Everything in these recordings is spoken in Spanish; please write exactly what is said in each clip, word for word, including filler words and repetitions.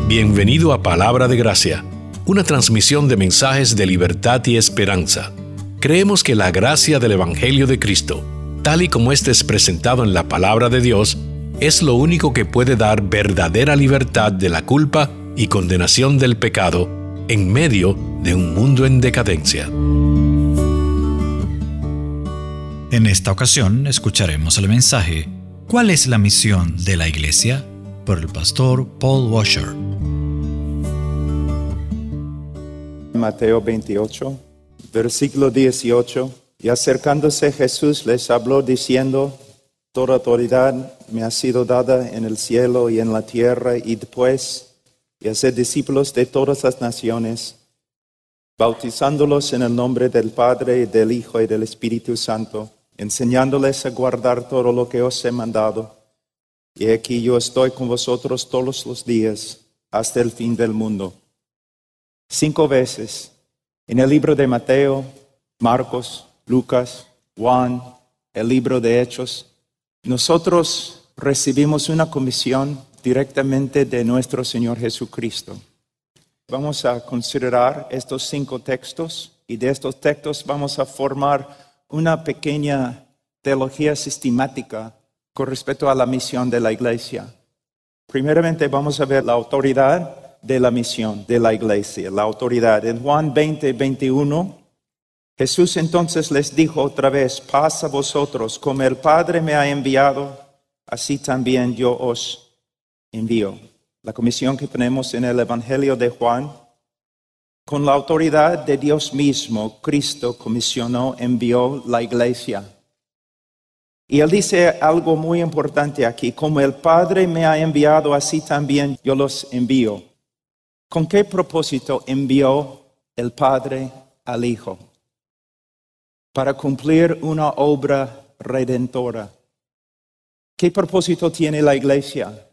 Bienvenido a Palabra de Gracia, una transmisión de mensajes de libertad y esperanza. Creemos que la gracia del Evangelio de Cristo, tal y como éste es presentado en la Palabra de Dios, es lo único que puede dar verdadera libertad de la culpa y condenación del pecado en medio de un mundo en decadencia. En esta ocasión escucharemos el mensaje ¿Cuál es la misión de la Iglesia? Por el pastor Paul Washer. Mateo veintiocho, versículo dieciocho. Y acercándose Jesús les habló diciendo: Toda autoridad me ha sido dada en el cielo y en la tierra, y después y hacer discípulos de todas las naciones, bautizándolos en el nombre del Padre, y del Hijo y del Espíritu Santo, enseñándoles a guardar todo lo que os he mandado. Y aquí yo estoy con vosotros todos los días, hasta el fin del mundo. Cinco veces, en el libro de Mateo, Marcos, Lucas, Juan, el libro de Hechos, nosotros recibimos una comisión directamente de nuestro Señor Jesucristo. Vamos a considerar estos cinco textos, y de estos textos vamos a formar una pequeña teología sistemática con respecto a la misión de la iglesia. Primeramente vamos a ver la autoridad de la misión de la iglesia, la autoridad. En Juan veinte, veintiuno, Jesús entonces les dijo otra vez: paz a vosotros, como el Padre me ha enviado, así también yo os envío. La comisión que tenemos en el Evangelio de Juan, con la autoridad de Dios mismo, Cristo comisionó, envió la iglesia. Y Él dice algo muy importante aquí: como el Padre me ha enviado, así también yo los envío. ¿Con qué propósito envió el Padre al Hijo? Para cumplir una obra redentora. ¿Qué propósito tiene la iglesia?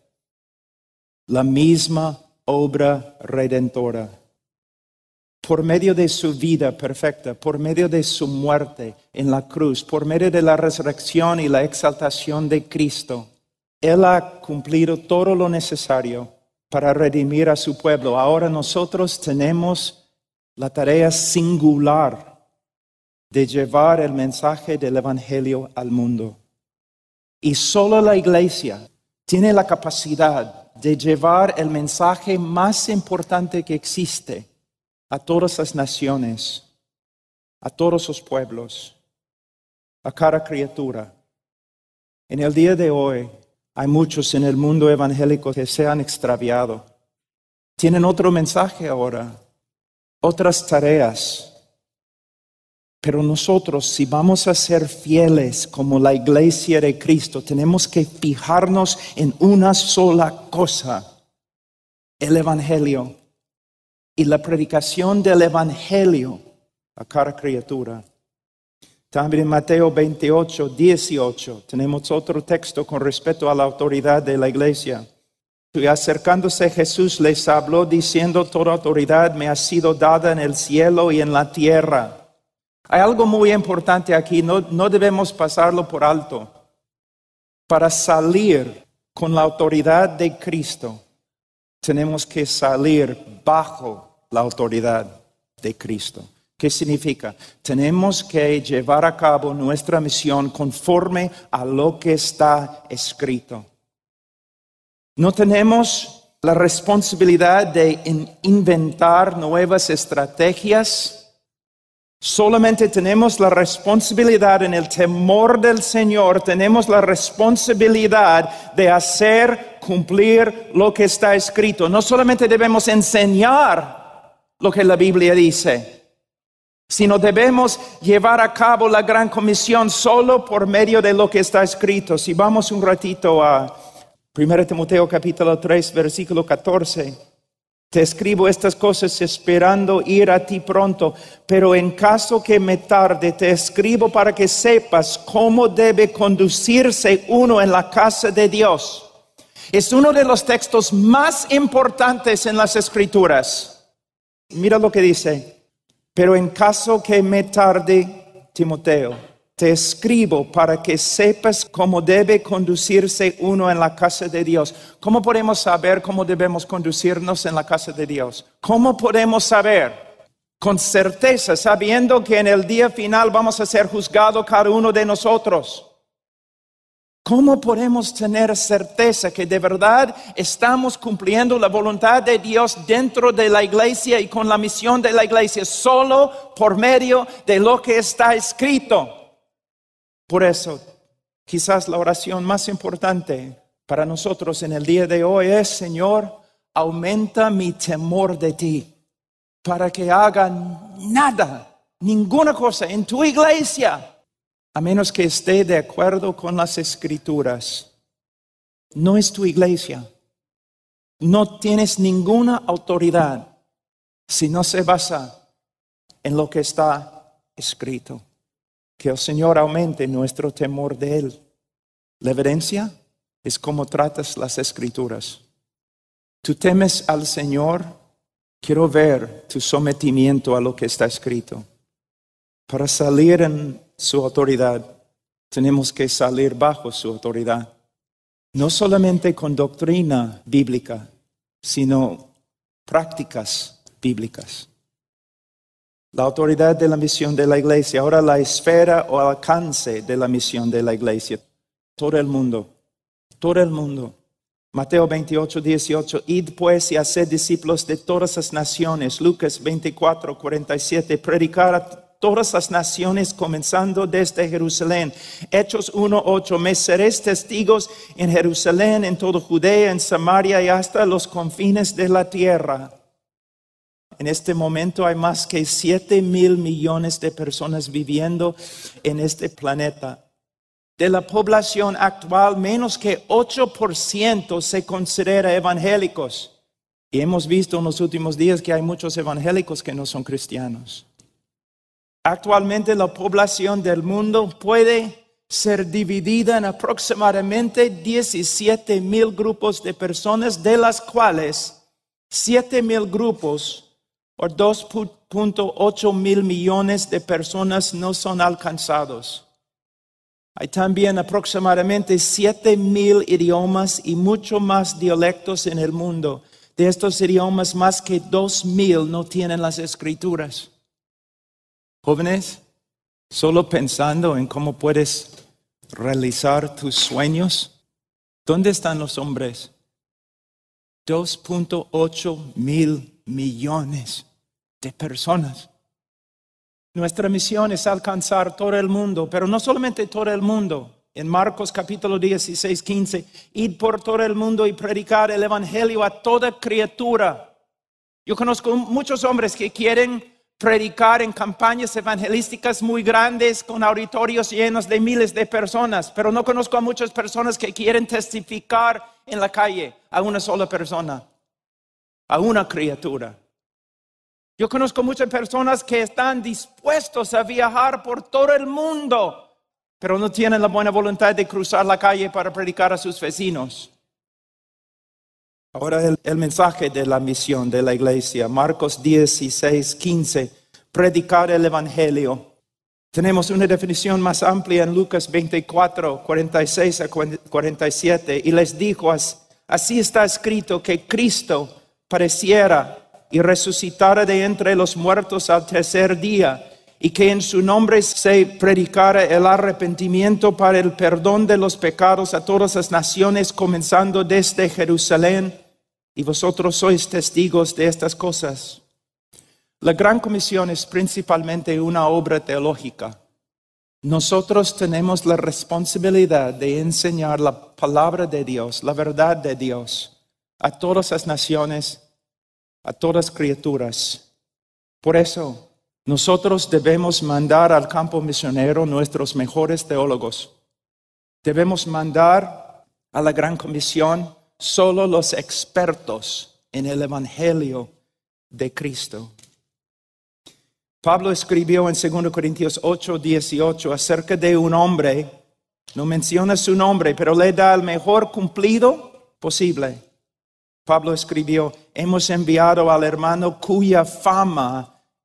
La misma obra redentora. Por medio de su vida perfecta, por medio de su muerte en la cruz, por medio de la resurrección y la exaltación de Cristo, Él ha cumplido todo lo necesario para redimir a su pueblo. Ahora nosotros tenemos la tarea singular de llevar el mensaje del Evangelio al mundo. Y solo la iglesia tiene la capacidad de llevar el mensaje más importante que existe a todas las naciones, a todos los pueblos, a cada criatura. En el día de hoy hay muchos en el mundo evangélico que se han extraviado. Tienen otro mensaje ahora, otras tareas. Pero nosotros, si vamos a ser fieles como la iglesia de Cristo, tenemos que fijarnos en una sola cosa: el Evangelio. Y la predicación del Evangelio a cada criatura. También en Mateo veintiocho, dieciocho tenemos otro texto con respecto a la autoridad de la iglesia. Y acercándose Jesús les habló diciendo: toda autoridad me ha sido dada en el cielo y en la tierra. Hay algo muy importante aquí, no, no debemos pasarlo por alto. Para salir con la autoridad de Cristo, tenemos que salir bajo la autoridad de Cristo. ¿Qué significa? Tenemos que llevar a cabo nuestra misión conforme a lo que está escrito. No tenemos la responsabilidad de inventar nuevas estrategias. Solamente tenemos la responsabilidad, en el temor del Señor, tenemos la responsabilidad de hacer cumplir lo que está escrito. No solamente debemos enseñar lo que la Biblia dice, sino debemos llevar a cabo la gran comisión solo por medio de lo que está escrito. Si vamos un ratito a primera Timoteo capítulo tres, versículo catorce. Te escribo estas cosas esperando ir a ti pronto, pero en caso que me tarde, te escribo para que sepas cómo debe conducirse uno en la casa de Dios. Es uno de los textos más importantes en las Escrituras. Mira lo que dice: pero en caso que me tarde, Timoteo, te escribo para que sepas cómo debe conducirse uno en la casa de Dios. ¿Cómo podemos saber cómo debemos conducirnos en la casa de Dios? ¿Cómo podemos saber? Con certeza, sabiendo que en el día final vamos a ser juzgados cada uno de nosotros. ¿Cómo podemos tener certeza que de verdad estamos cumpliendo la voluntad de Dios dentro de la iglesia y con la misión de la iglesia? Solo por medio de lo que está escrito. Por eso, quizás la oración más importante para nosotros en el día de hoy es: Señor, aumenta mi temor de ti, para que haga nada, ninguna cosa en tu iglesia, a menos que esté de acuerdo con las Escrituras. No es tu iglesia. No tienes ninguna autoridad si no se basa en lo que está escrito. Que el Señor aumente nuestro temor de Él. La evidencia es cómo tratas las Escrituras. Tú temes al Señor. Quiero ver tu sometimiento a lo que está escrito. Para salir en su autoridad, tenemos que salir bajo su autoridad. No solamente con doctrina bíblica, sino prácticas bíblicas. La autoridad de la misión de la iglesia, ahora la esfera o alcance de la misión de la iglesia. Todo el mundo, todo el mundo. Mateo veintiocho, dieciocho, id pues y haced discípulos de todas las naciones. Lucas veinticuatro, cuarenta y siete, predicar a todas las naciones comenzando desde Jerusalén. Hechos uno, ocho, me seréis testigos en Jerusalén, en toda Judea, en Samaria y hasta los confines de la tierra. En este momento hay más que siete mil millones de personas viviendo en este planeta. De la población actual, menos que ocho por ciento se considera evangélicos. Y hemos visto en los últimos días que hay muchos evangélicos que no son cristianos. Actualmente la población del mundo puede ser dividida en aproximadamente diecisiete mil grupos de personas, de las cuales siete mil grupos o dos punto ocho mil millones de personas no son alcanzados. Hay también aproximadamente siete mil idiomas y mucho más dialectos en el mundo. De estos idiomas, más que dos mil no tienen las escrituras. Jóvenes, solo pensando en cómo puedes realizar tus sueños, ¿dónde están los hombres? dos punto ocho mil millones de personas. Nuestra misión es alcanzar todo el mundo, pero no solamente todo el mundo. En Marcos capítulo dieciséis, quince, id por todo el mundo y predicar el evangelio a toda criatura. Yo conozco muchos hombres que quieren predicar en campañas evangelísticas muy grandes con auditorios llenos de miles de personas, pero no conozco a muchas personas que quieren testificar en la calle a una sola persona, a una criatura. Yo conozco muchas personas que están dispuestos a viajar por todo el mundo, pero no tienen la buena voluntad de cruzar la calle para predicar a sus vecinos. Ahora el, el mensaje de la misión de la iglesia, Marcos dieciséis, quince, predicar el evangelio. Tenemos una definición más amplia en Lucas veinticuatro, cuarenta y seis a cuarenta y siete, y les dijo, así está escrito que Cristo pareciera y resucitara de entre los muertos al tercer día, y que en su nombre se predicara el arrepentimiento para el perdón de los pecados a todas las naciones, comenzando desde Jerusalén, y vosotros sois testigos de estas cosas. La Gran Comisión es principalmente una obra teológica. Nosotros tenemos la responsabilidad de enseñar la palabra de Dios, la verdad de Dios, a todas las naciones, a todas criaturas. Por eso, nosotros debemos mandar al campo misionero nuestros mejores teólogos. Debemos mandar a la Gran Comisión solo los expertos en el Evangelio de Cristo. Pablo escribió en segunda Corintios ocho, dieciocho acerca de un hombre, no menciona su nombre, pero le da el mejor cumplido posible. Pablo escribió, hemos enviado al hermano cuya fama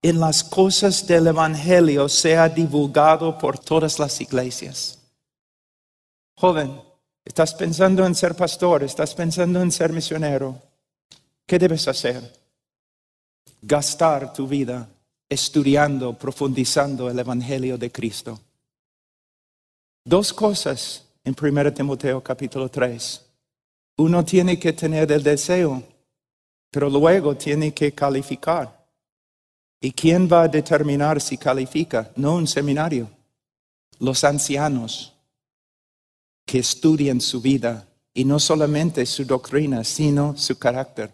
en las cosas del Evangelio sea divulgado por todas las iglesias. Joven, estás pensando en ser pastor, estás pensando en ser misionero. ¿Qué debes hacer? Gastar tu vida estudiando, profundizando el Evangelio de Cristo. Dos cosas en primera Timoteo capítulo tres. Uno tiene que tener el deseo, pero luego tiene que calificar. ¿Y quién va a determinar si califica? No un seminario. Los ancianos que estudian su vida y no solamente su doctrina, sino su carácter.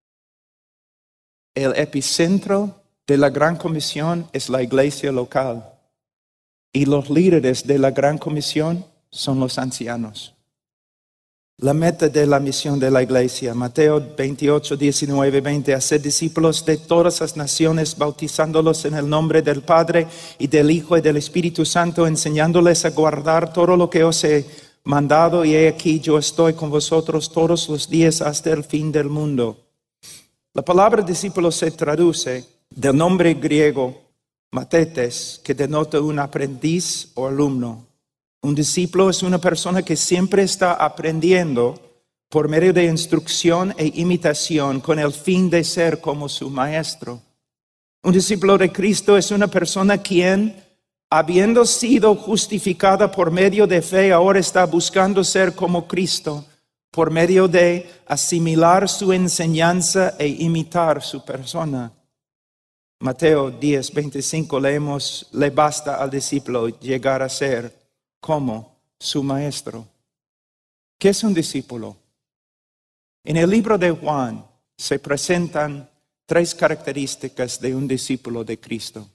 El epicentro de la Gran Comisión es la iglesia local y los líderes de la Gran Comisión son los ancianos. La meta de la misión de la iglesia, Mateo veintiocho, diecinueve, veinte, hacer discípulos de todas las naciones, bautizándolos en el nombre del Padre y del Hijo y del Espíritu Santo, enseñándoles a guardar todo lo que os he mandado, y he aquí yo estoy con vosotros todos los días hasta el fin del mundo. La palabra discípulo se traduce del nombre griego matetes, que denota un aprendiz o alumno. Un discípulo es una persona que siempre está aprendiendo por medio de instrucción e imitación con el fin de ser como su maestro. Un discípulo de Cristo es una persona quien, habiendo sido justificada por medio de fe, ahora está buscando ser como Cristo por medio de asimilar su enseñanza e imitar su persona. Mateo diez, veinticinco leemos: le basta al discípulo llegar a ser como su maestro. ¿Qué es un discípulo? En el libro de Juan se presentan tres características de un discípulo de Cristo.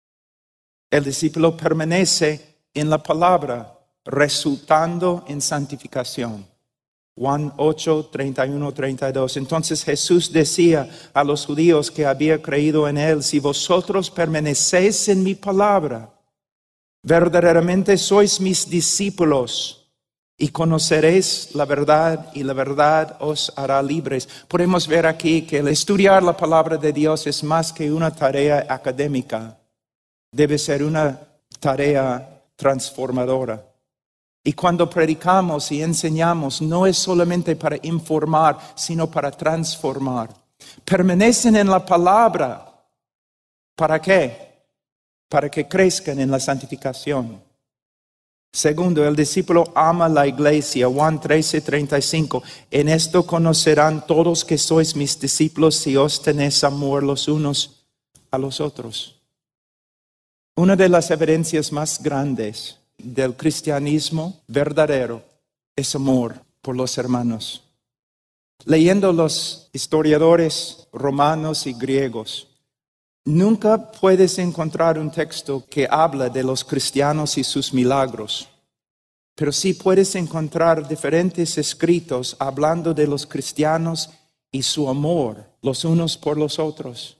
El discípulo permanece en la palabra, resultando en santificación. Juan ocho, treinta y uno, treinta y dos. Entonces Jesús decía a los judíos que había creído en él: si vosotros permanecéis en mi palabra, verdaderamente sois mis discípulos y conoceréis la verdad, y la verdad os hará libres. Podemos ver aquí que el estudiar la palabra de Dios es más que una tarea académica. Debe ser una tarea transformadora. Y cuando predicamos y enseñamos, no es solamente para informar, sino para transformar. Permanecen en la palabra. ¿Para qué? Para que crezcan en la santificación. Segundo, el discípulo ama la iglesia. Juan trece, treinta y cinco. En esto conocerán todos que sois mis discípulos, si os tenéis amor los unos a los otros. Una de las evidencias más grandes del cristianismo verdadero es amor por los hermanos. Leyendo los historiadores romanos y griegos, nunca puedes encontrar un texto que habla de los cristianos y sus milagros, pero sí puedes encontrar diferentes escritos hablando de los cristianos y su amor los unos por los otros.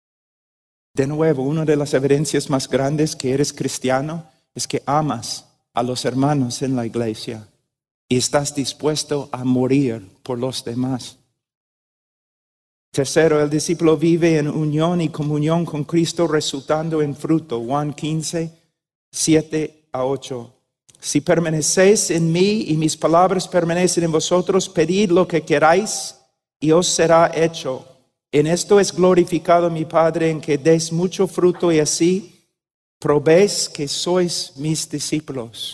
De nuevo, una de las evidencias más grandes que eres cristiano es que amas a los hermanos en la iglesia y estás dispuesto a morir por los demás. Tercero, el discípulo vive en unión y comunión con Cristo, resultando en fruto. Juan quince, siete a ocho. Si permanecéis en mí y mis palabras permanecen en vosotros, pedid lo que queráis y os será hecho. En esto es glorificado mi Padre, en que deis mucho fruto y así probéis que sois mis discípulos.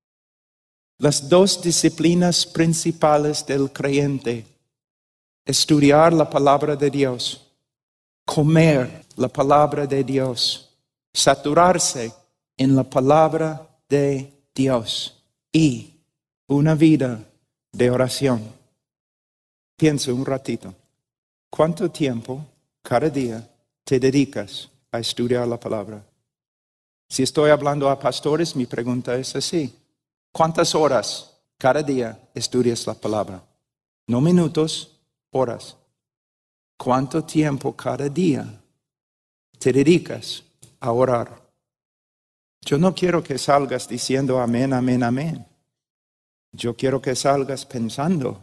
Las dos disciplinas principales del creyente: estudiar la palabra de Dios, comer la palabra de Dios, saturarse en la palabra de Dios y una vida de oración. Piensa un ratito. ¿Cuánto tiempo cada día te dedicas a estudiar la palabra? Si estoy hablando a pastores, mi pregunta es así: ¿cuántas horas cada día estudias la palabra? No minutos, horas. ¿Cuánto tiempo cada día te dedicas a orar? Yo no quiero que salgas diciendo amén, amén, amén. Yo quiero que salgas pensando: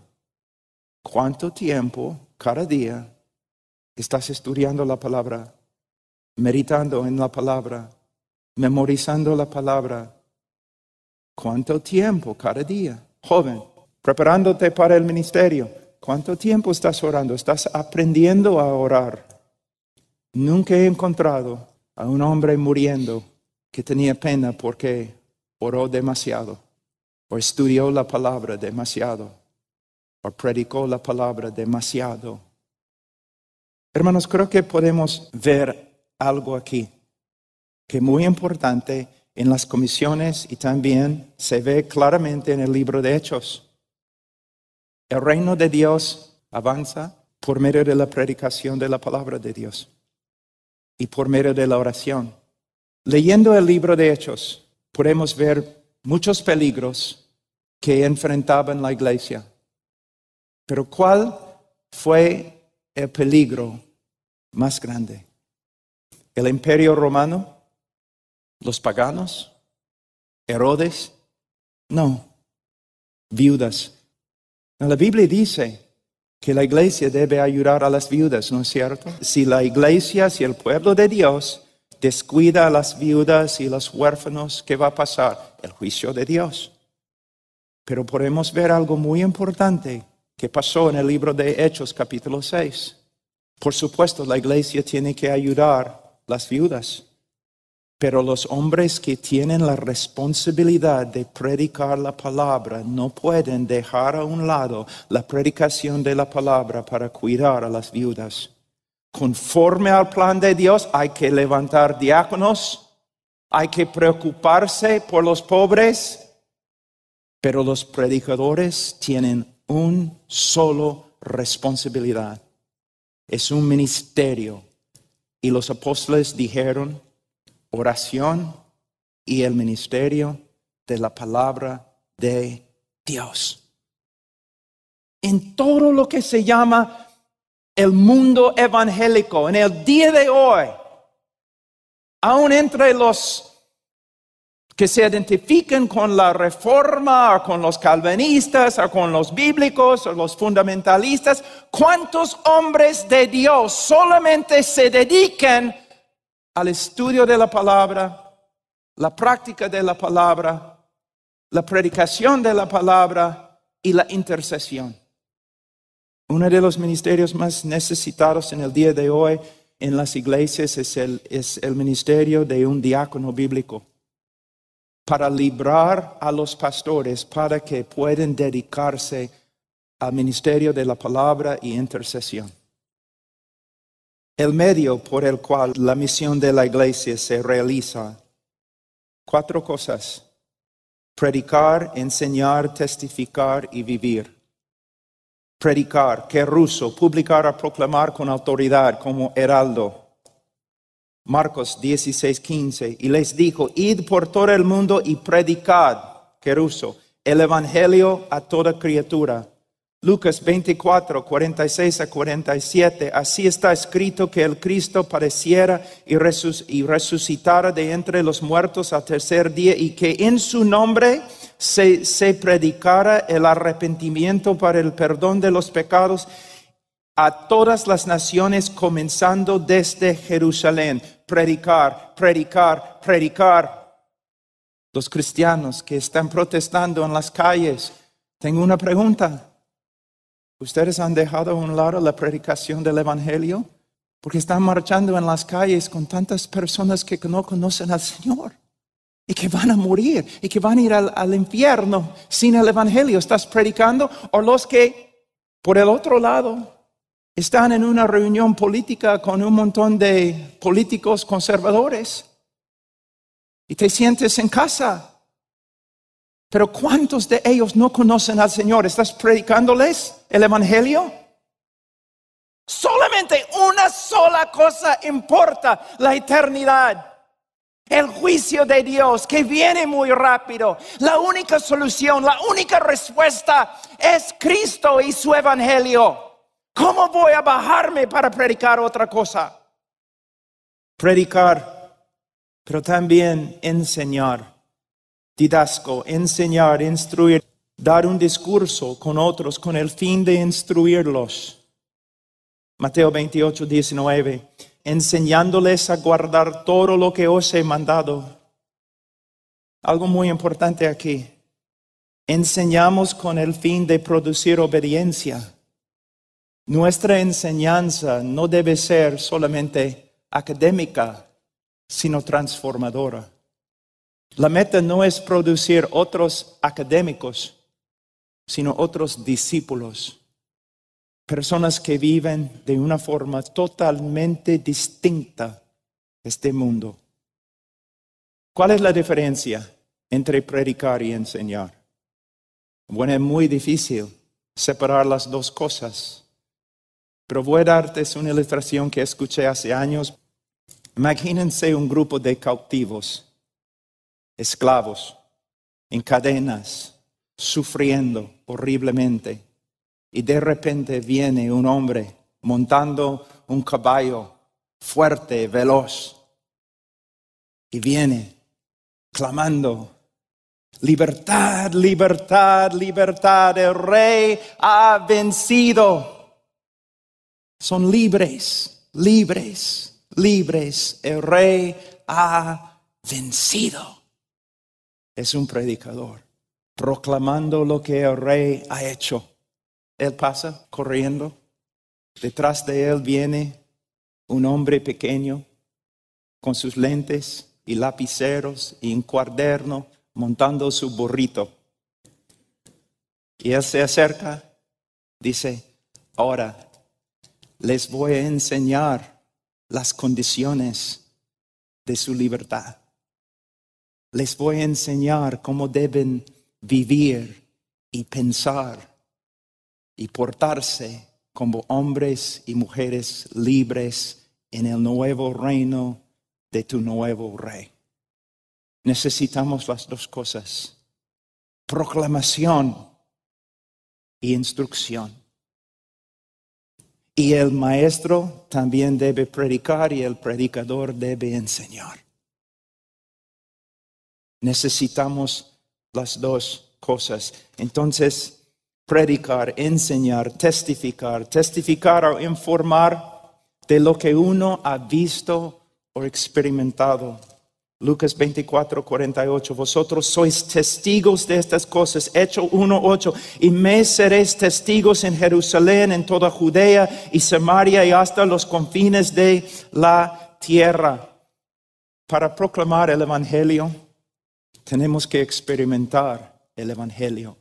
¿cuánto tiempo cada día estás estudiando la palabra? meditando en la palabra, memorizando la palabra. ¿Cuánto tiempo cada día? Joven, preparándote para el ministerio. ¿Cuánto tiempo estás orando? ¿Estás aprendiendo a orar? Nunca he encontrado a un hombre muriendo que tenía pena porque oró demasiado, o estudió la palabra demasiado, o predicó la palabra demasiado. Hermanos, creo que podemos ver algo aquí que es muy importante en las comisiones y también se ve claramente en el libro de Hechos. El reino de Dios avanza por medio de la predicación de la palabra de Dios y por medio de la oración. Leyendo el libro de Hechos, podemos ver muchos peligros que enfrentaban la iglesia. Pero ¿cuál fue el peligro más grande? ¿El imperio romano? ¿Los paganos? ¿Herodes? No, viudas. La Biblia dice que la iglesia debe ayudar a las viudas, ¿no es cierto? Si la iglesia, si el pueblo de Dios descuida a las viudas y los huérfanos, ¿qué va a pasar? El juicio de Dios. Pero podemos ver algo muy importante que pasó en el libro de Hechos, capítulo seis. Por supuesto, la iglesia tiene que ayudar a las viudas. Pero los hombres que tienen la responsabilidad de predicar la palabra no pueden dejar a un lado la predicación de la palabra para cuidar a las viudas. Conforme al plan de Dios, hay que levantar diáconos, hay que preocuparse por los pobres, pero los predicadores tienen un solo responsabilidad. Es un ministerio. Y los apóstoles dijeron: oración y el ministerio de la palabra de Dios. En todo lo que se llama el mundo evangélico, en el día de hoy, aún entre los que se identifican con la reforma, o con los calvinistas, o con los bíblicos, o los fundamentalistas, ¿cuántos hombres de Dios solamente se dedican al estudio de la palabra, la práctica de la palabra, la predicación de la palabra y la intercesión? Uno de los ministerios más necesitados en el día de hoy en las iglesias es el, es el ministerio de un diácono bíblico, para librar a los pastores para que puedan dedicarse al ministerio de la palabra y intercesión. El medio por el cual la misión de la iglesia se realiza. Cuatro cosas: predicar, enseñar, testificar y vivir. Predicar, que ruso, publicar o proclamar con autoridad como heraldo. Marcos dieciséis quince, y les dijo: id por todo el mundo y predicad, que ruso, el evangelio a toda criatura. Lucas veinticuatro, cuarenta y seis a cuarenta y siete, así está escrito que el Cristo padeciera y, resus- y resucitara de entre los muertos al tercer día, y que en su nombre se, se predicara el arrepentimiento para el perdón de los pecados a todas las naciones, comenzando desde Jerusalén. Predicar, predicar, predicar. Los cristianos que están protestando en las calles, tengo una pregunta. ¿Ustedes han dejado a un lado la predicación del evangelio? Porque están marchando en las calles con tantas personas que no conocen al Señor y que van a morir y que van a ir al, al infierno sin el evangelio. ¿Estás predicando? O los que, por el otro lado, están en una reunión política con un montón de políticos conservadores y te sientes en casa. Pero ¿cuántos de ellos no conocen al Señor? ¿Estás predicándoles el evangelio? Solamente una sola cosa importa: la eternidad. El juicio de Dios que viene muy rápido. La única solución, la única respuesta es Cristo y su evangelio. ¿Cómo voy a bajarme para predicar otra cosa? Predicar, pero también enseñar. Didasco, enseñar, instruir, dar un discurso con otros con el fin de instruirlos. Mateo veintiocho, diecinueve. enseñándoles a guardar todo lo que os he mandado. Algo muy importante aquí. Enseñamos con el fin de producir obediencia. Nuestra enseñanza no debe ser solamente académica, sino transformadora. La meta no es producir otros académicos, sino otros discípulos. Personas que viven de una forma totalmente distinta de este mundo. ¿Cuál es la diferencia entre predicar y enseñar? Bueno, es muy difícil separar las dos cosas. Pero voy a darte una ilustración que escuché hace años. Imagínense un grupo de cautivos, esclavos, en cadenas, sufriendo horriblemente. Y de repente viene un hombre montando un caballo fuerte, veloz. Y viene clamando, libertad, libertad, libertad, el rey ha vencido. Son libres, libres, libres, el rey ha vencido. Es un predicador proclamando lo que el rey ha hecho. Él pasa corriendo. Detrás de él viene un hombre pequeño con sus lentes y lapiceros y un cuaderno montando su burrito. Y él se acerca, dice, ahora les voy a enseñar las condiciones de su libertad. Les voy a enseñar cómo deben vivir y pensar y portarse como hombres y mujeres libres en el nuevo reino de tu nuevo rey. Necesitamos las dos cosas: proclamación y instrucción. Y el maestro también debe predicar y el predicador debe enseñar. Necesitamos las dos cosas. Entonces, predicar, enseñar, testificar, testificar o informar de lo que uno ha visto o experimentado. Lucas veinticuatro, cuarenta y ocho. Vosotros sois testigos de estas cosas. Hechos uno, ocho. Y me seréis testigos en Jerusalén, en toda Judea y Samaria y hasta los confines de la tierra. Para proclamar el evangelio, tenemos que experimentar el evangelio.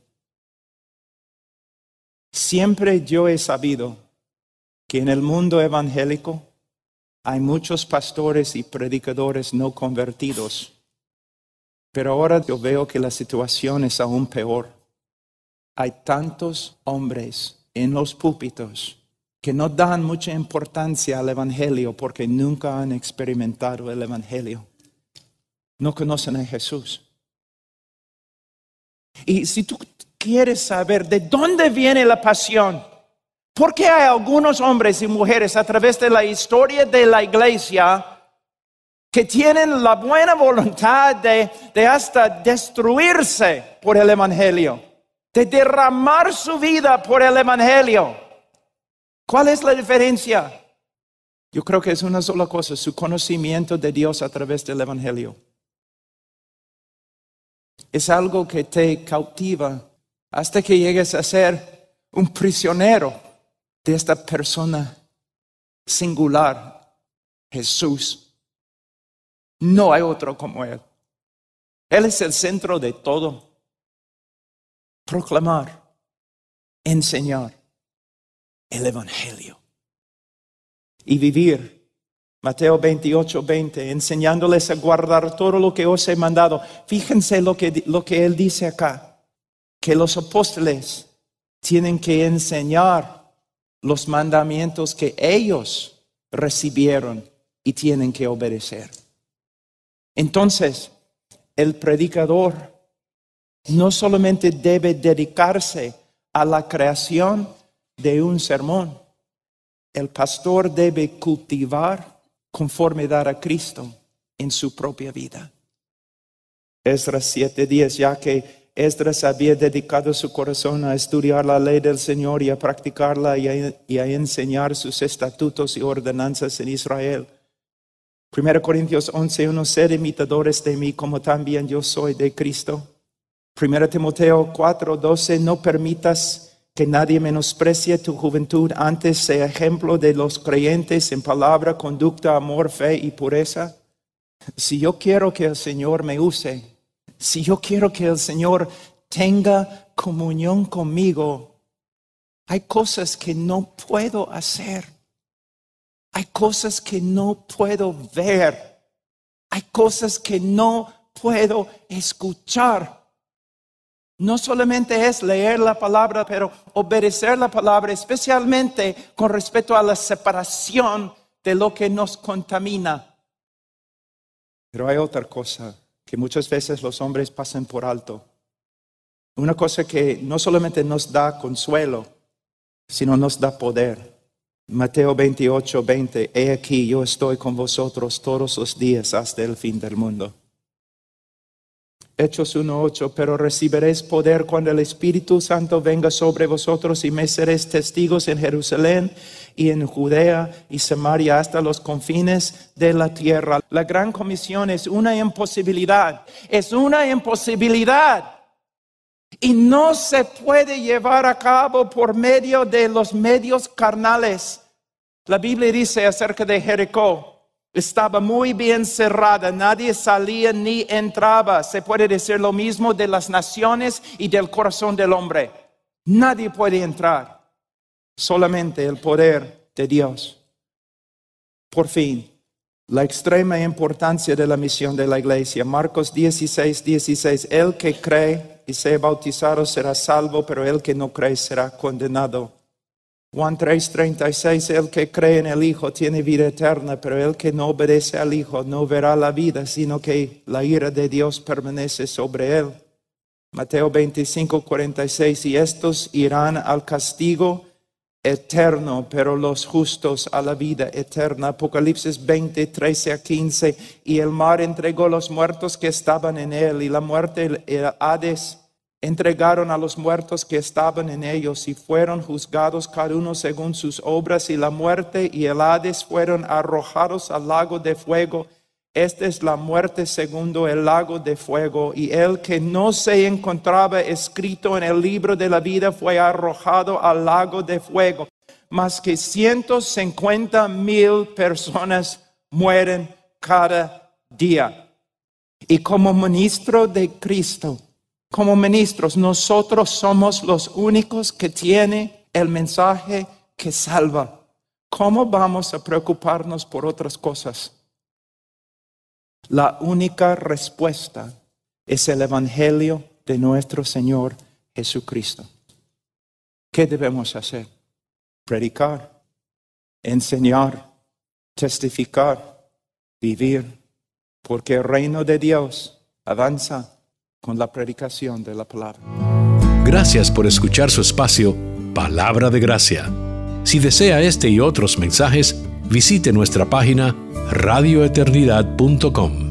Siempre yo he sabido que en el mundo evangélico hay muchos pastores y predicadores no convertidos. Pero ahora yo veo que la situación es aún peor. Hay tantos hombres en los púlpitos que no dan mucha importancia al evangelio porque nunca han experimentado el evangelio. No conocen a Jesús. Y si tú quieres saber de dónde viene la pasión, ¿por qué hay algunos hombres y mujeres a través de la historia de la iglesia que tienen la buena voluntad de, de hasta destruirse por el evangelio, de derramar su vida por el evangelio? ¿Cuál es la diferencia? Yo creo que es una sola cosa: su conocimiento de Dios a través del evangelio. Es algo que te cautiva hasta que llegues a ser un prisionero de esta persona singular, Jesús. No hay otro como Él. Él es el centro de todo. Proclamar, enseñar el evangelio y vivir. Mateo veintiocho, veinte, enseñándoles a guardar todo lo que os he mandado. Fíjense lo que, lo que Él dice acá, que los apóstoles tienen que enseñar los mandamientos que ellos recibieron y tienen que obedecer. Entonces, el predicador no solamente debe dedicarse a la creación de un sermón, el pastor debe cultivar conformidad a Cristo en su propia vida. Esdras siete diez, ya que Esdras había dedicado su corazón a estudiar la ley del Señor y a practicarla y a, y a enseñar sus estatutos y ordenanzas en Israel. primera Corintios once uno, sed imitadores de mí como también yo soy de Cristo. primera Timoteo cuatro doce, no permitas que nadie menosprecie tu juventud, antes sea ejemplo de los creyentes en palabra, conducta, amor, fe y pureza. Si yo quiero que el Señor me use, si yo quiero que el Señor tenga comunión conmigo, hay cosas que no puedo hacer. Hay cosas que no puedo ver. Hay cosas que no puedo escuchar. No solamente es leer la palabra, pero obedecer la palabra, especialmente con respecto a la separación de lo que nos contamina. Pero hay otra cosa que muchas veces los hombres pasan por alto. Una cosa que no solamente nos da consuelo, sino nos da poder. Mateo veintiocho veinte, he aquí yo estoy con vosotros todos los días hasta el fin del mundo. Hechos uno ocho, pero recibiréis poder cuando el Espíritu Santo venga sobre vosotros y me seréis testigos en Jerusalén y en Judea y Samaria hasta los confines de la tierra. La gran comisión es una imposibilidad, es una imposibilidad y no se puede llevar a cabo por medio de los medios carnales. La Biblia dice acerca de Jericó, estaba muy bien cerrada, nadie salía ni entraba. Se puede decir lo mismo de las naciones y del corazón del hombre. Nadie puede entrar, solamente el poder de Dios. Por fin, la extrema importancia de la misión de la iglesia. Marcos dieciséis dieciséis, el que cree y sea bautizado será salvo, pero el que no cree será condenado. Juan tres treinta y seis, el que cree en el Hijo tiene vida eterna, pero el que no obedece al Hijo no verá la vida, sino que la ira de Dios permanece sobre él. Mateo veinticinco cuarenta y seis, y estos irán al castigo eterno, pero los justos a la vida eterna. Apocalipsis veinte trece a quince, y el mar entregó los muertos que estaban en él, y la muerte y el Hades entregaron a los muertos que estaban en ellos y fueron juzgados cada uno según sus obras, y la muerte y el Hades fueron arrojados al lago de fuego. Esta es la muerte segundo el lago de fuego, y el que no se encontraba escrito en el libro de la vida fue arrojado al lago de fuego. Más que ciento cincuenta mil personas mueren cada día. Y como ministro de Cristo, como ministros, nosotros somos los únicos que tienen el mensaje que salva. ¿Cómo vamos a preocuparnos por otras cosas? La única respuesta es el Evangelio de nuestro Señor Jesucristo. ¿Qué debemos hacer? Predicar, enseñar, testificar, vivir, porque el reino de Dios avanza con la predicación de la palabra. Gracias por escuchar su espacio Palabra de Gracia. Si desea este y otros mensajes, visite nuestra página radio eternidad punto com.